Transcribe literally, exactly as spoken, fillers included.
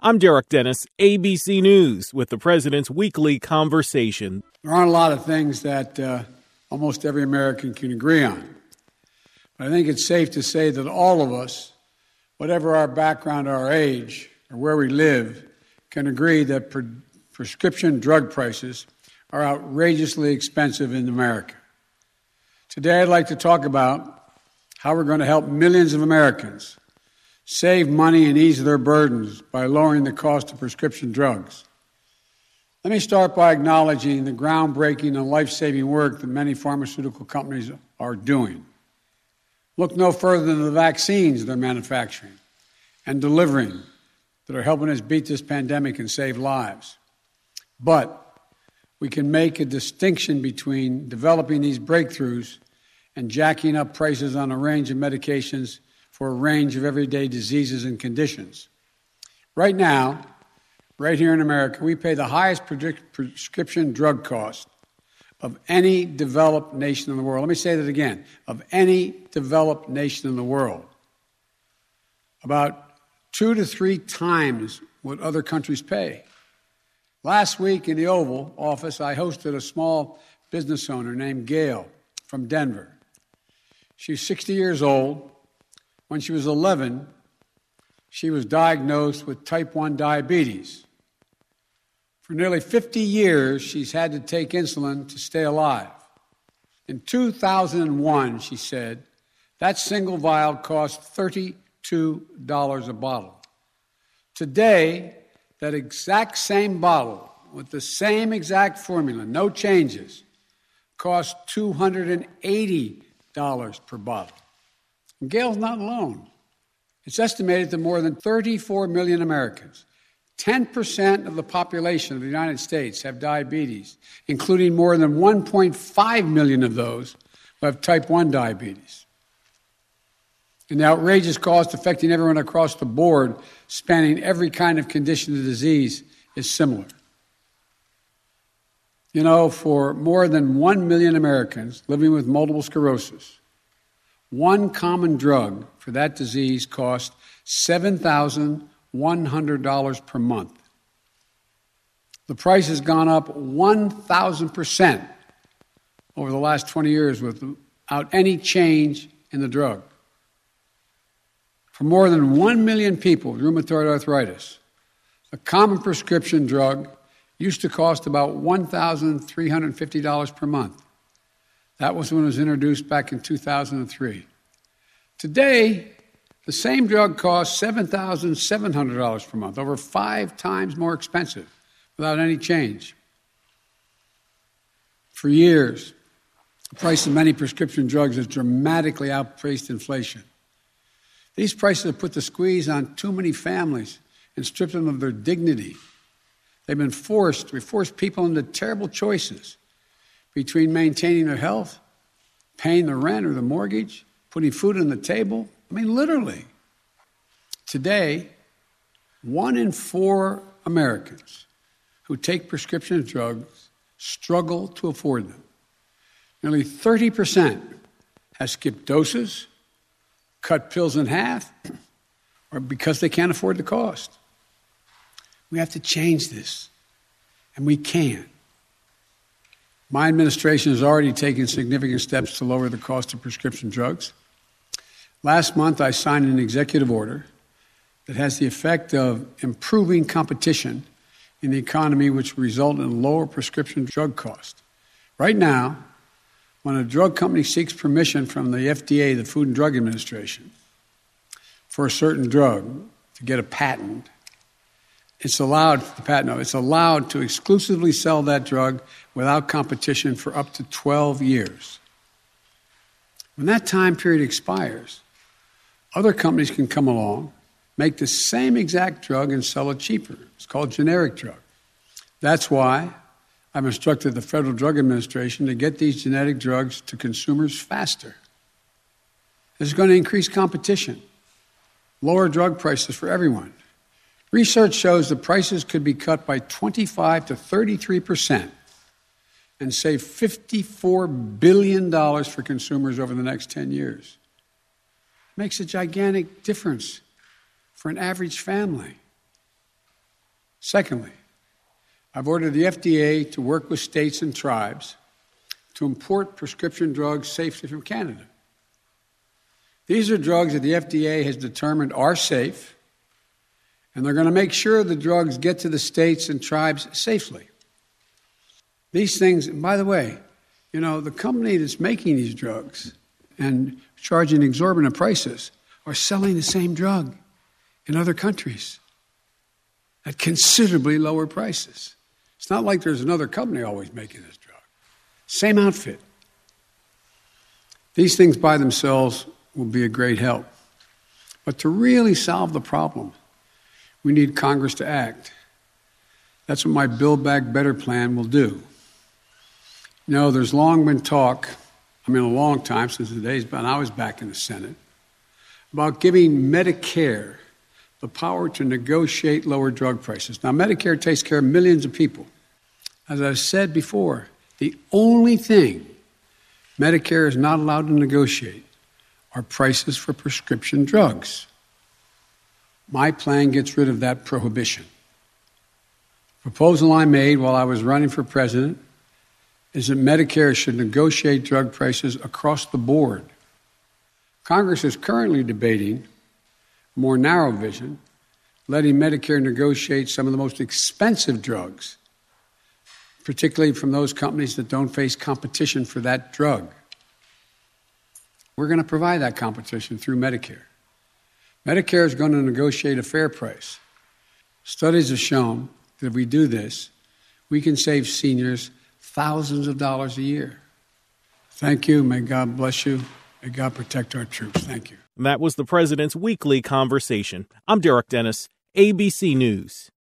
I'm Derek Dennis, A B C News, with the President's Weekly Conversation. There aren't a lot of things that uh, almost every American can agree on. But I think it's safe to say that all of us, whatever our background, our age, or where we live, can agree that pre- prescription drug prices are outrageously expensive in America. Today, I'd like to talk about how we're going to help millions of Americans save money and ease their burdens by lowering the cost of prescription drugs. Let me start by acknowledging the groundbreaking and life-saving work that many pharmaceutical companies are doing. Look no further than the vaccines they're manufacturing and delivering that are helping us beat this pandemic and save lives. But we can make a distinction between developing these breakthroughs and jacking up prices on a range of medications for a range of everyday diseases and conditions. Right now, right here in America, we pay the highest prescription drug cost of any developed nation in the world. Let me say that again, of any developed nation in the world. About two to three times what other countries pay. Last week in the Oval Office, I hosted a small business owner named Gail from Denver. She's sixty years old. When she was eleven, she was diagnosed with type one diabetes. For nearly fifty years, she's had to take insulin to stay alive. In two thousand one, she said, that single vial cost thirty-two dollars a bottle. Today, that exact same bottle with the same exact formula, no changes, costs two hundred eighty dollars per bottle. And Gail's not alone. It's estimated that more than thirty-four million Americans, ten percent of the population of the United States, have diabetes, including more than one point five million of those who have type one diabetes. And the outrageous cost affecting everyone across the board, spanning every kind of condition of disease, is similar. You know, for more than one million Americans living with multiple sclerosis, one common drug for that disease costs seven thousand one hundred dollars per month. The price has gone up one thousand percent over the last twenty years without any change in the drug. For more than one million people with rheumatoid arthritis, a common prescription drug used to cost about one thousand three hundred fifty dollars per month. That was when it was introduced back in two thousand three. Today, the same drug costs seven thousand seven hundred dollars per month, over five times more expensive, without any change. For years, the price of many prescription drugs has dramatically outpaced inflation. These prices have put the squeeze on too many families and stripped them of their dignity. They've been forced, we've forced people into terrible choices between maintaining their health, paying the rent or the mortgage, putting food on the table. I mean, literally. Today, one in four Americans who take prescription drugs struggle to afford them. Nearly thirty percent have skipped doses, cut pills in half, or because they can't afford the cost. We have to change this, and we can. My administration has already taken significant steps to lower the cost of prescription drugs. Last month, I signed an executive order that has the effect of improving competition in the economy, which will result in lower prescription drug costs. Right now, when a drug company seeks permission from the F D A, the Food and Drug Administration, for a certain drug to get a patent, It's allowed, the patent, it's allowed to exclusively sell that drug without competition for up to twelve years. When that time period expires, other companies can come along, make the same exact drug and sell it cheaper. It's called generic drug. That's why I've instructed the Federal Drug Administration to get these genetic drugs to consumers faster. This is going to increase competition, lower drug prices for everyone. Research shows that prices could be cut by twenty-five to thirty-three percent and save fifty-four billion dollars for consumers over the next ten years. It makes a gigantic difference for an average family. Secondly, I've ordered the F D A to work with states and tribes to import prescription drugs safely from Canada. These are drugs that the F D A has determined are safe, and they're going to make sure the drugs get to the states and tribes safely. These things, and by the way, you know, the company that's making these drugs and charging exorbitant prices are selling the same drug in other countries at considerably lower prices. It's not like there's another company always making this drug. Same outfit. These things by themselves will be a great help. But to really solve the problem, we need Congress to act. That's what my Build Back Better plan will do. You know, there's long been talk, I mean a long time, since the days when I was back in the Senate, about giving Medicare the power to negotiate lower drug prices. Now, Medicare takes care of millions of people. As I've said before, the only thing Medicare is not allowed to negotiate are prices for prescription drugs. My plan gets rid of that prohibition. The proposal I made while I was running for president is that Medicare should negotiate drug prices across the board. Congress is currently debating a more narrow vision, letting Medicare negotiate some of the most expensive drugs, particularly from those companies that don't face competition for that drug. We're going to provide that competition through Medicare. Medicare is going to negotiate a fair price. Studies have shown that if we do this, we can save seniors thousands of dollars a year. Thank you. May God bless you. May God protect our troops. Thank you. That was the president's weekly conversation. I'm Derek Dennis, A B C News.